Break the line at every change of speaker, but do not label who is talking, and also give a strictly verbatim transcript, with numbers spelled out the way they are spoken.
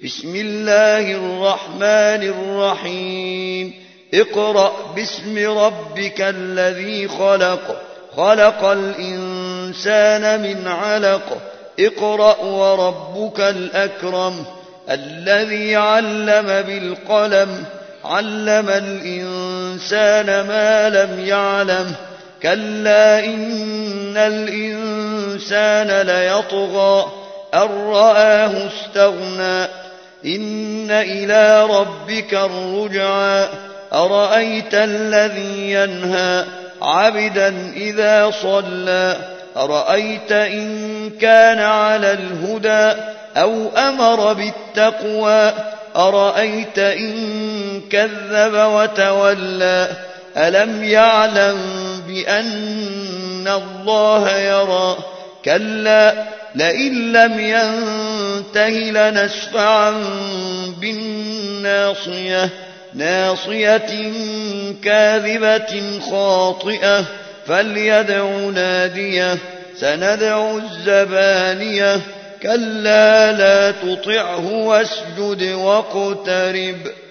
بسم الله الرحمن الرحيم اقرأ باسم ربك الذي خلق خلق الإنسان من علق اقرأ وربك الأكرم الذي علم بالقلم علم الإنسان ما لم يعلم كلا إن الإنسان ليطغى أن رآه استغنى إن إلى ربك الرجعى أرأيت الذي ينهى عبدا إذا صلى أرأيت إن كان على الهدى أو أمر بالتقوى أرأيت إن كذب وتولى ألم يعلم بأن الله يرى كلا لئن لم ينته لنسفعا بالناصية ناصية كاذبة خاطئة فليدع ناديه سندع الزبانية كلا لا تطعه واسجد واقترب